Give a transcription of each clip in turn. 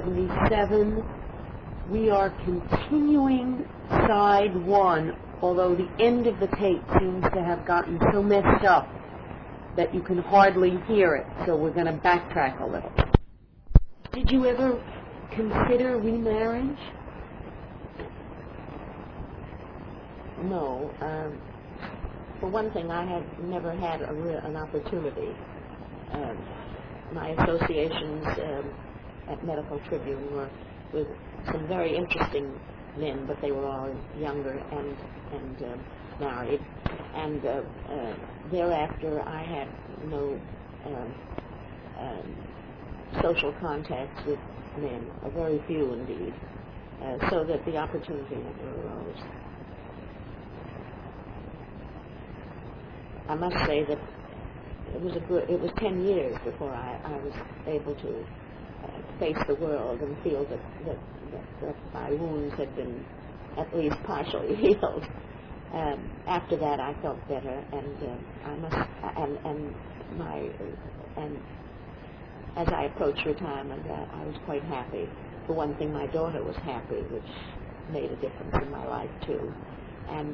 77. We are continuing side 1, although the end of the tape seems to have gotten so messed up that you can hardly hear it, so we're going to backtrack a little. Did you ever consider remarriage? No. For one thing, I had never had an opportunity. My associations at Medical Tribune were with some very interesting men, but they were all younger and married. And thereafter, I had no social contacts with men, very few indeed, so that the opportunity never arose. I must say that it was 10 years before I was able to face the world and feel that my wounds had been at least partially healed. After that, I felt better, and as I approached retirement, I was quite happy. For one thing, my daughter was happy, which made a difference in my life too, and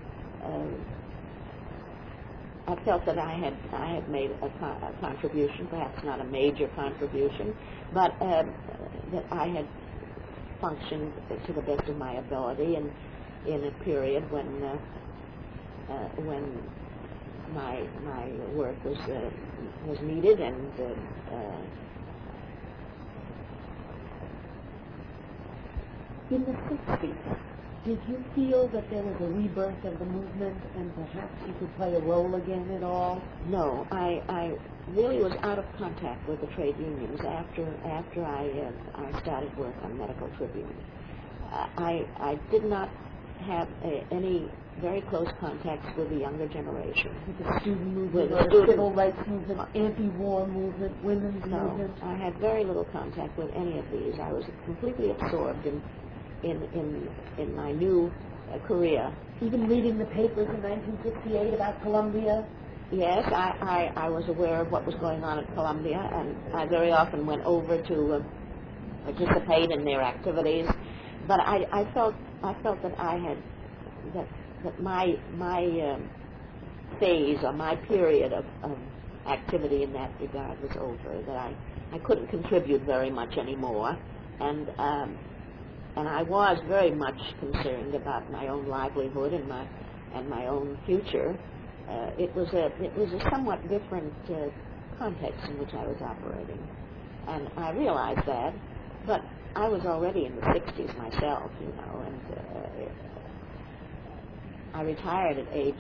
I felt that I had made a contribution, perhaps not a major contribution, but that I had functioned to the best of my ability, and in a period when my work was needed, and in the 60s, did you feel that there was a rebirth of the movement and perhaps you could play a role again at all? No, I really was out of contact with the trade unions after I started work on Medical Tribune. I did not have any very close contacts with the younger generation. With the student movement, with the civil rights movement, anti-war movement, women's movement? No, I had very little contact with any of these. I was completely absorbed in my new career. Even reading the papers in 1968 about Columbia? Yes, I was aware of what was going on at Columbia, and I very often went over to participate in their activities. But I felt that I had that my phase or my period of activity in that regard was over. That I couldn't contribute very much anymore, and I was very much concerned about my own livelihood and my own future. It was a somewhat different context in which I was operating, and I realized that. But I was already in the 60s myself, and I retired at age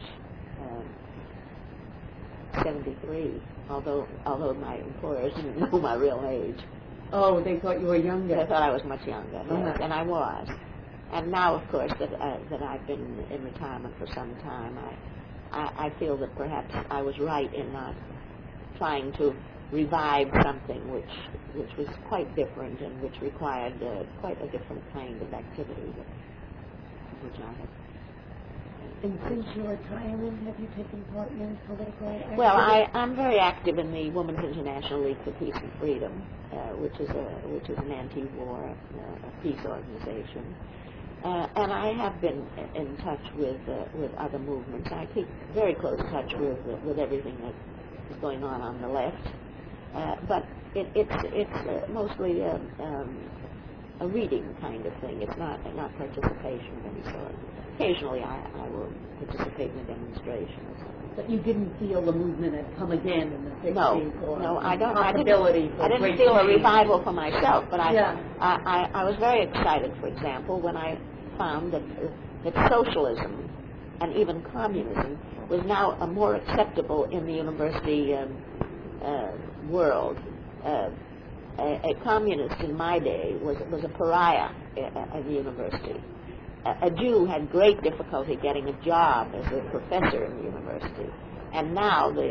73. Although my employers didn't know my real age. Oh, they thought you were younger. They thought I was much younger, yes, and I was. And now, of course, that I've been in retirement for some time, I feel that perhaps I was right in not trying to revive something which was quite different and which required quite a different kind of activity which I had. And since your retirement, have you taken part in political activity? Well, I'm very active in the Women's International League for Peace and Freedom, which is an anti-war peace organization, and I have been in touch with other movements. I keep very close touch with everything that is going on the left, but it's mostly a reading kind of thing. It's not participation of any sort. Occasionally, I will participate in a demonstration or something. But you didn't feel the movement had come again in the 60s? No, I didn't feel a revival for myself, but I was very excited, for example, when I found that socialism and even communism was now more acceptable in the university world. A communist in my day was a pariah at the university. A Jew had great difficulty getting a job as a professor in the university, and now the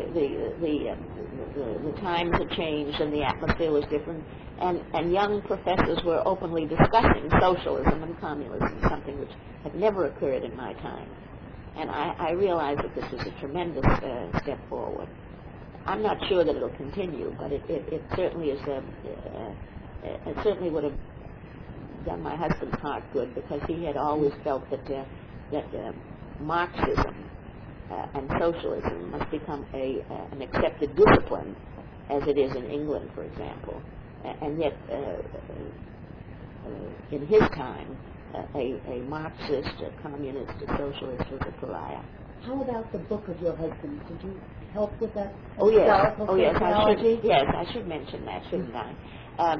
times had changed and the atmosphere was different, and young professors were openly discussing socialism and communism, something which had never occurred in my time, and I realized that this was a tremendous step forward. I'm not sure that it'll continue, but it certainly is it certainly would have done my husband's heart good, because he had always felt that Marxism and socialism must become an accepted discipline, as it is in England, for example. And yet, in his time, a Marxist, a communist, a socialist was a pariah. How about the book of your husband? Did you help with that? Oh yes, Sociology? I should mention that, shouldn't I?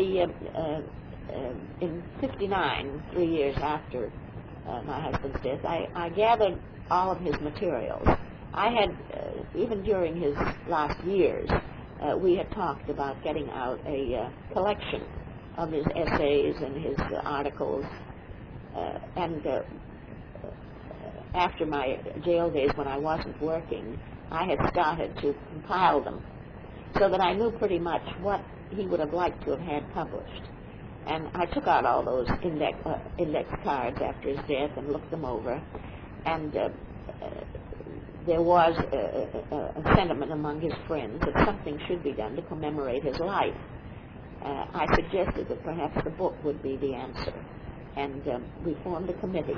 In '59, 3 years after my husband's death, I gathered all of his materials. I had, even during his last years, we had talked about getting out a collection of his essays and his articles, and after my jail days when I wasn't working, I had started to compile them so that I knew pretty much what he would have liked to have had published. And I took out all those index cards after his death and looked them over, and there was a sentiment among his friends that something should be done to commemorate his life. I suggested that perhaps the book would be the answer, and we formed a committee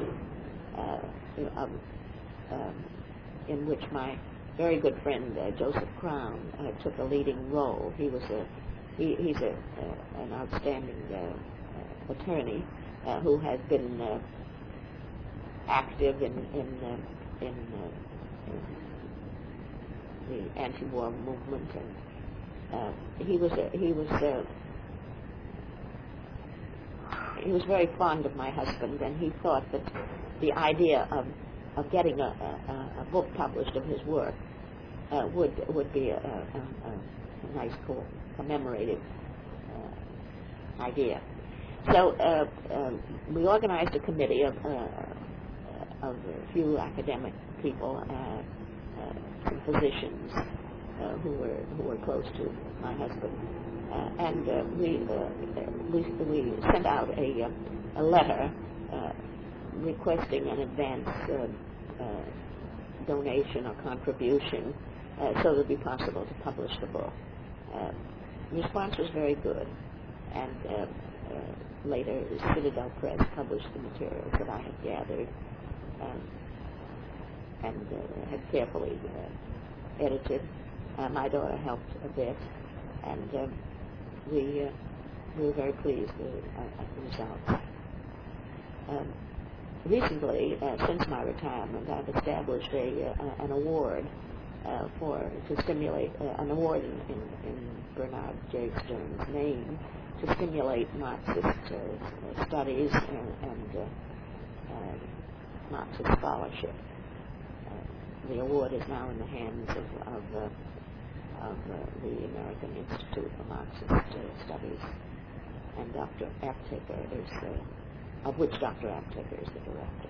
in which my very good friend Joseph Crown took a leading role. He's an outstanding attorney who has been active in the anti-war movement, and he was very fond of my husband, and he thought that the idea of getting a book published of his work would be a nice commemorative idea. So we organized a committee of a few academic people, some physicians who were close to my husband, and we sent out a letter requesting an advance donation or contribution so it would be possible to publish the book. The response was very good, and later Citadel Press published the materials that I had gathered and had carefully edited. My daughter helped a bit, and we were very pleased at the results. Recently, since my retirement, I've established an award to stimulate an award in Bernard J. Stern's name to stimulate Marxist studies and Marxist scholarship. The award is now in the hands of the American Institute for Marxist Studies, and Dr. Aptaker is of which Dr. Aptaker is the director.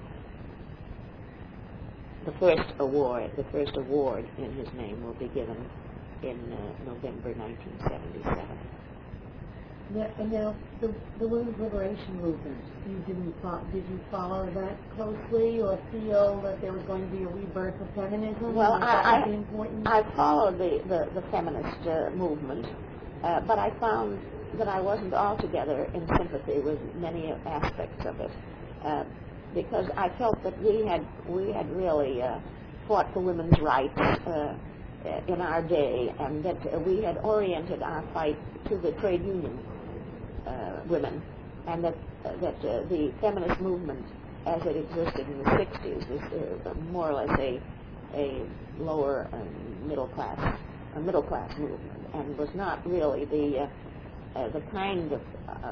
The first award in his name will be given in November 1977. Yeah, and now the women's liberation movement. Did you follow that closely, or feel that there was going to be a rebirth of feminism? Well, I followed the feminist movement, but I found that I wasn't altogether in sympathy with many aspects of it, because I felt that we had really fought for women's rights in our day, and that we had oriented our fight to the trade union women, and that the feminist movement as it existed in the 60s was more or less a lower middle class movement, and was not really the kind of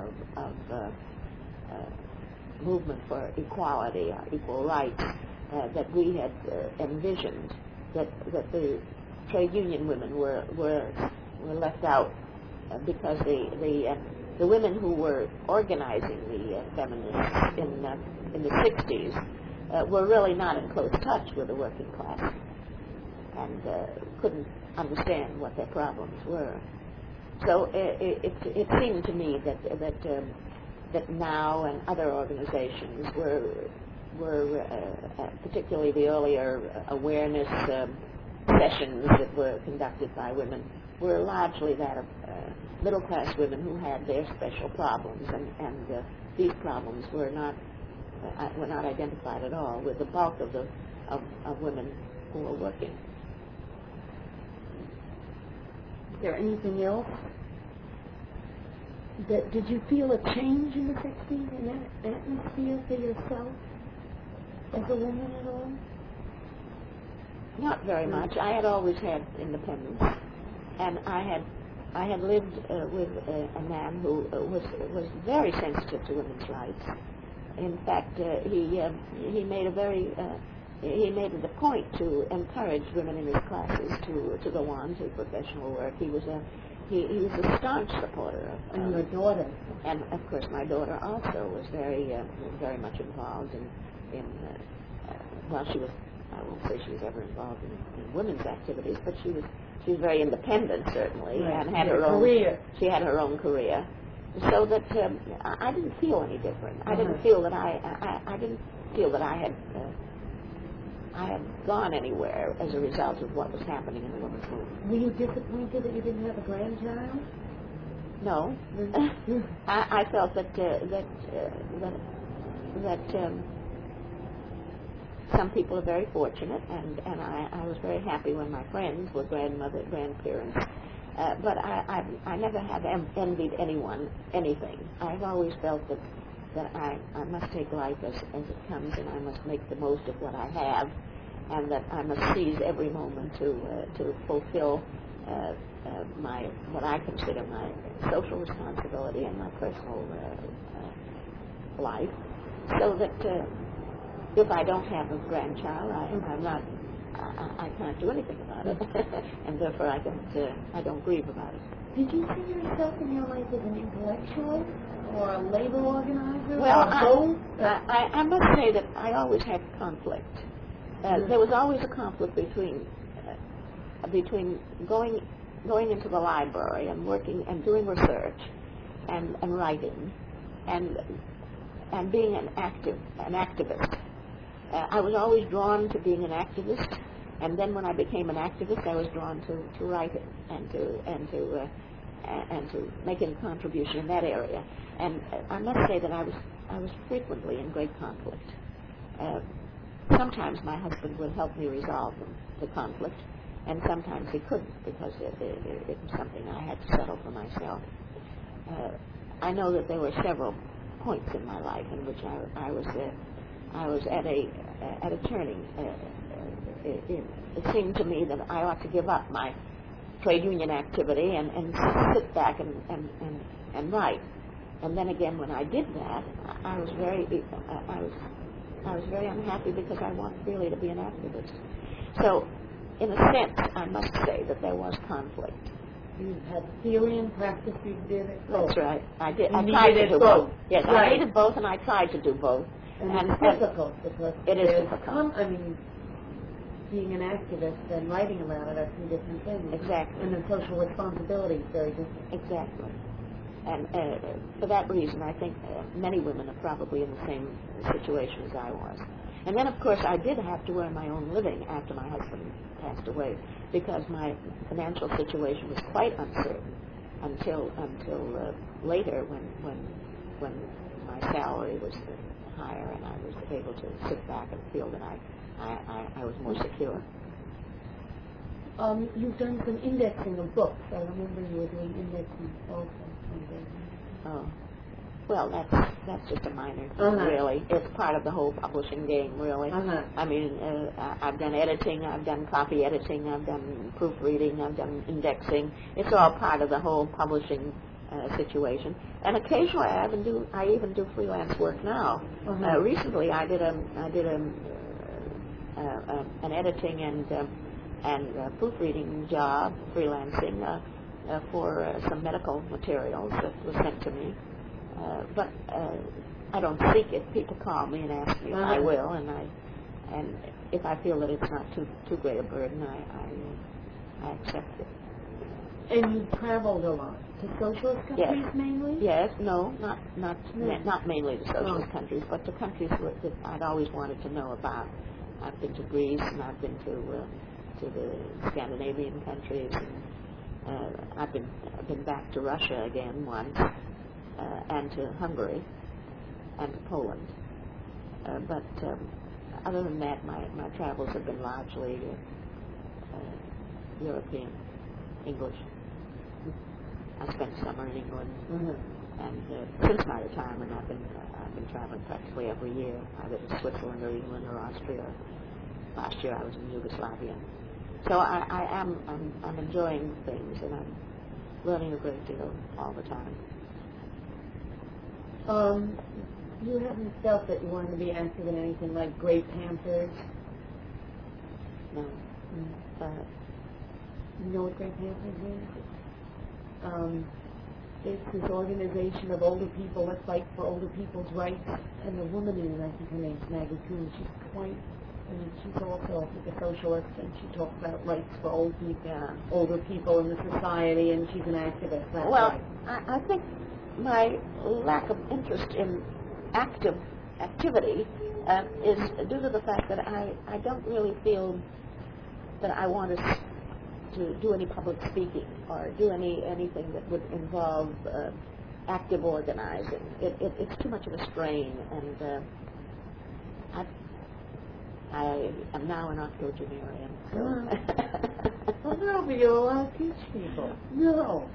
movement for equality or equal rights that we had envisioned. That the trade union women were left out because the women who were organizing the feminists in the 60s were really not in close touch with the working class and couldn't understand what their problems were. So it seemed to me that now and other organizations were particularly the earlier awareness sessions that were conducted by women were largely that of middle-class women who had their special problems, and these problems were not identified at all with the bulk of women who were working. Is there anything else? Did you feel a change in the 60s in that atmosphere for yourself as a woman at all? Not very much. I had always had independence, and I had lived with a man who was very sensitive to women's rights. In fact, he made it a point to encourage women in his classes to go on to professional work. He was a staunch supporter of. And your daughter. And of course, my daughter also was very much involved in well, she was. I won't say she was ever involved in women's activities, but she was very independent, certainly, right. and had her own career. She had her own career, so that I didn't feel any different. I didn't feel that I had gone anywhere as a result of what was happening in the women's movement. Were you disappointed that you didn't have a grandchild? No, I felt that some people are very fortunate, and I was very happy when my friends were grandparents. But I never have envied anyone anything. I've always felt that I must take life as it comes, and I must make the most of what I have, and that I must seize every moment to fulfill what I consider my social responsibility and my personal life, so that if I don't have a grandchild, I can't do anything about it, and therefore I don't grieve about it. Did you see yourself in your life as an intellectual or a labor organizer? Well, or both? I must say that I always had conflict. There was always a conflict between going into the library and working and doing research and writing and being an activist. I was always drawn to being an activist, and then when I became an activist, I was drawn to writing and to making a contribution in that area. And I must say that I was frequently in great conflict. Sometimes my husband would help me resolve the conflict, and sometimes he couldn't because it was something I had to settle for myself. I know that there were several points in my life in which I was at a turning. It seemed to me that I ought to give up my trade union activity and sit back and write. And then again, when I did that, I was very unhappy because I wanted really to be an activist. So, in a sense, I must say that there was conflict. You had theory and practice. You did it both. That's right. I did. You I tried to do both. Yes, right. I needed both, and I tried to do both. And it's difficult because it is difficult. Being an activist and writing about it are two different things. Exactly. And the social responsibility is very different. Exactly. And for that reason, I think many women are probably in the same situation as I was. And then, of course, I did have to earn my own living after my husband passed away because my financial situation was quite uncertain until later when my salary was higher and I was able to sit back and feel that I was more secure. You've done some indexing of books. I remember you were doing indexing also. Oh. Well, that's just a minor thing, really. It's part of the whole publishing game, really. I mean, I've done editing, I've done copy editing, I've done proofreading, I've done indexing. It's all part of the whole publishing situation. And occasionally, I even do freelance work now. Recently, I did an editing and proofreading job, freelancing for some medical materials that was sent to me. But I don't seek it. People call me and ask me if I will, and if I feel that it's not too great a burden, I accept it. And you traveled a lot to socialist countries mainly? Yes, no, not mainly to socialist countries, but to countries that I'd always wanted to know about. I've been to Greece, and I've been to the Scandinavian countries, I've been back to Russia again once, and to Hungary, and to Poland. But other than that, my travels have been largely European, English. I spent summer in England, and since my retirement, I've been traveling practically every year, either to Switzerland or England or Austria. Last year I was in Yugoslavia. So I'm enjoying things, and I'm learning a great deal all the time. You haven't felt that you wanted to be active in anything like Great Panthers? No. You know what Great Panthers is? It's this organization of older people that fight for older people's rights, and the woman in it, I think her name's Maggie Kuhn, she's also a socialist, and she talks about rights for old people, older people in the society, and she's an activist. That's well, right. I think my lack of interest in active activity is due to the fact that I don't really feel that I want to do any public speaking or do anything that would involve active organizing. It's too much of a strain, and I am now an octogenarian. So. Well, no, but you're allowed to teach people. No.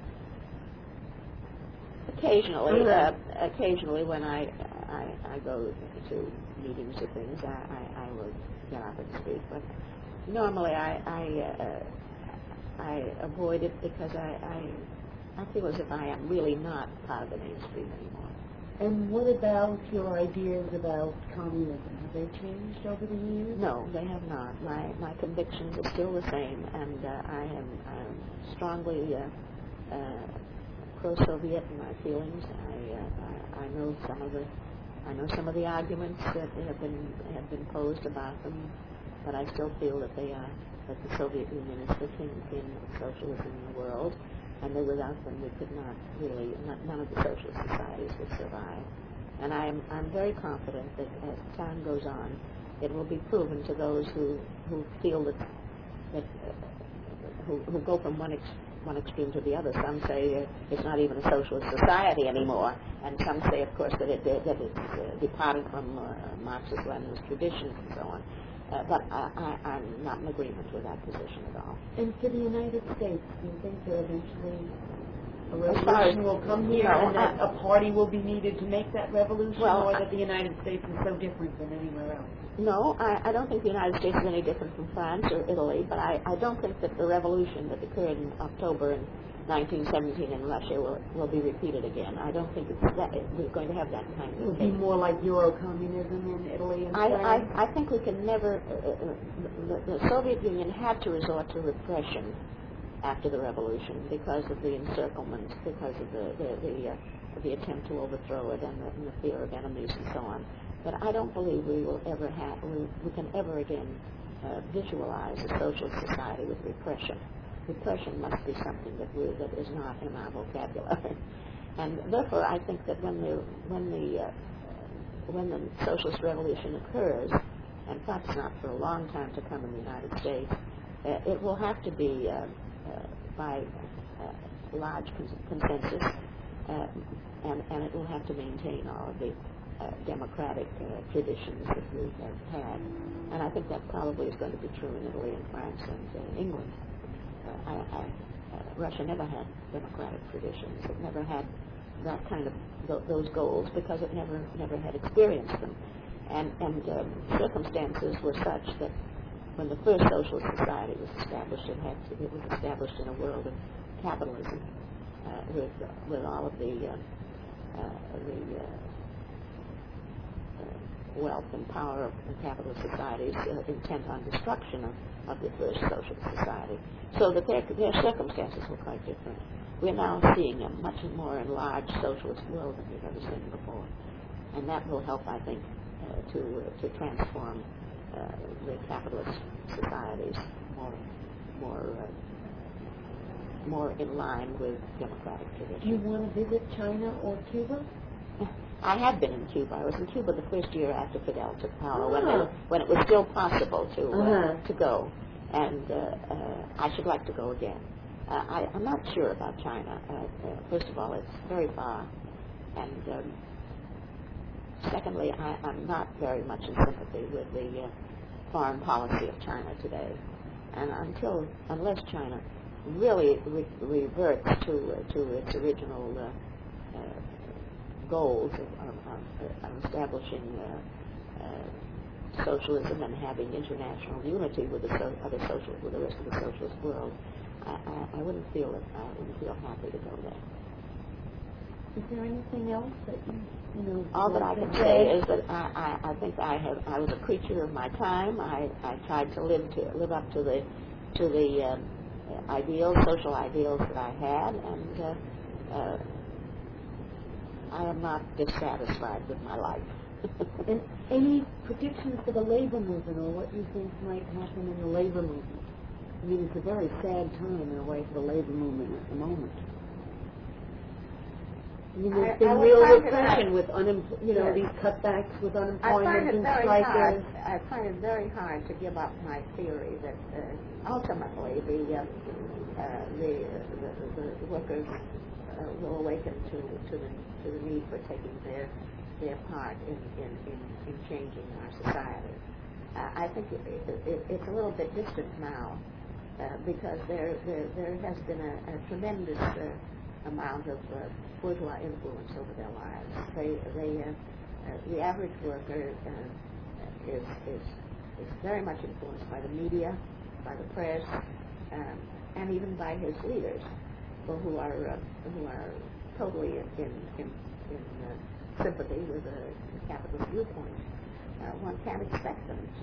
Occasionally when I go to meetings or things, I will get up and speak. But normally I avoid it because I feel as if I am really not part of the mainstream anymore. And what about your ideas about communism? Have they changed over the years? No, they have not. My convictions are still the same, and I am strongly pro-Soviet in my feelings. I know some of the arguments that have been posed about them, but I still feel that that the Soviet Union is the kingpin of socialism in the world, and that without them we could not really, none of the socialist societies would survive. And I'm very confident that as time goes on, it will be proven to those who feel that who go from one extreme to the other. Some say it's not even a socialist society anymore, and some say, of course, that it's departed from Marxist-Leninist traditions and so on. But I'm not in agreement with that position at all. And for the United States, do you think that eventually a revolution will come here, and that a party will be needed to make that revolution, or that the United States is so different than anywhere else? No, I don't think the United States is any different from France or Italy, but I don't think that the revolution that occurred in October in 1917 in Russia will be repeated again. I don't think we're going to have that kind of thing. It will be more like Euro-communism in Italy and France? I think we can never... the Soviet Union had to resort to repression after the revolution because of the encirclement, because of the attempt to overthrow it and the fear of enemies and so on. But I don't believe we can ever again visualize a socialist society with repression. Repression must be something that is not in our vocabulary. And therefore I think that when the socialist revolution occurs, and perhaps not for a long time to come in the United States, it will have to be by large consensus, and it will have to maintain all of the democratic traditions that we have had. And I think that probably is going to be true in Italy and France and England. Russia never had democratic traditions. It never had that kind of those goals because it never had experienced them. And circumstances were such that when the first socialist society was established, it was established in a world of capitalism with all of the wealth and power of capitalist societies intent on destruction of the first socialist society. So that their circumstances were quite different. We're now seeing a much more enlarged socialist world than we've ever seen before. And that will help, I think, to transform the capitalist societies more in line with democratic traditions. Do you want to visit China or Cuba? I have been in Cuba. I was in Cuba the first year after Fidel took power, when it was still possible to go, and I should like to go again. I'm not sure about China. First of all, it's very far, and secondly, I'm not very much in sympathy with the foreign policy of China today. And unless China really reverts to its original goals of establishing socialism and having international unity with the rest of the socialist world, I wouldn't feel happy to go there. Is there anything else that you know? All that I can say is that I think I was a creature of my time. I tried to live up to the social ideals that I had, and I am not dissatisfied with my life. And any predictions for the labor movement, or what you think might happen in the labor movement? I mean, it's a very sad time in a way for the labor movement at the moment. I mean, there's been real repression with these cutbacks with unemployment and strikers. I find it very hard to give up my theory that ultimately the workers will awaken to the need for taking their part in changing our society. I think it's a little bit distant now because there has been a tremendous amount of bourgeois influence over their lives. The average worker is very much influenced by the media, by the press, and even by his leaders, who are totally in sympathy with the capitalist viewpoint. One can't expect them to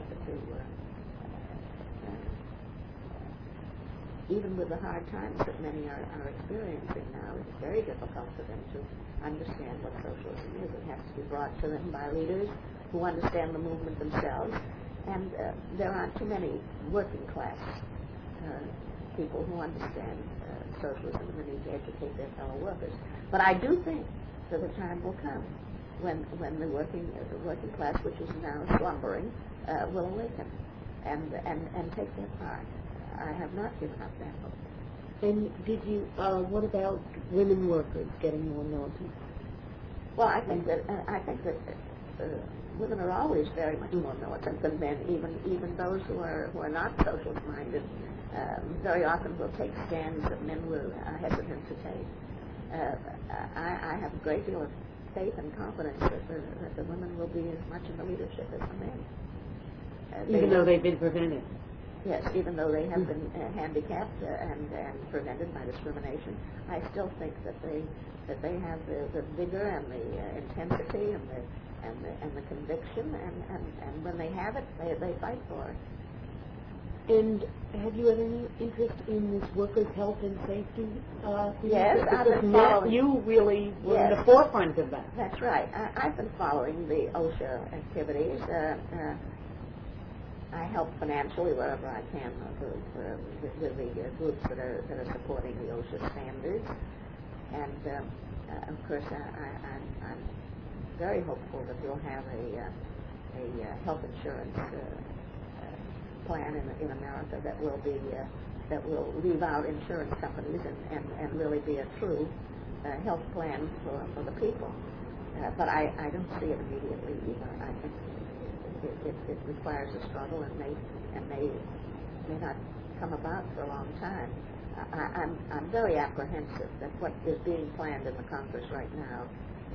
even with the hard times that many are experiencing now, it's very difficult for them to understand what socialism is. It has to be brought to them by leaders who understand the movement themselves, and there aren't too many working class people who understand socialism and the need to educate their fellow workers. But I do think that the time will come when the working class, which is now slumbering, will awaken and take their part. I have not given up that hope. And what about women workers getting more militant? Well, I think that women are always very much more militant than men, even those who are not socialist minded. Very often will take stands that men were hesitant to take. I have a great deal of faith and confidence that the women will be as much in the leadership as the men. Even though they've been prevented. Yes, even though they have been handicapped and prevented by discrimination, I still think that they have the vigor and the intensity and the conviction, and when they have it, they fight for it. And have you had any interest in this workers' health and safety? Yes, I've been following. You really were in the forefront of that. That's right. I've been following the OSHA activities. I help financially wherever I can with the groups that are supporting the OSHA standards, and of course I'm very hopeful that we'll have a health insurance plan in America that will leave out insurance companies and really be a true health plan for the people. But I don't see it immediately either. I think it requires a struggle and may not come about for a long time. I'm very apprehensive that what is being planned in the Congress right now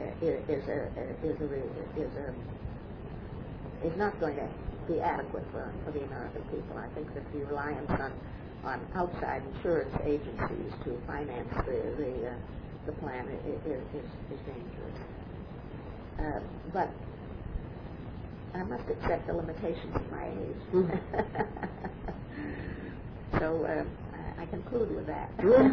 is not going to be adequate for the American people. I think that the reliance on outside insurance agencies to finance the plan is dangerous. But I must accept the limitations of my age. So I conclude with that.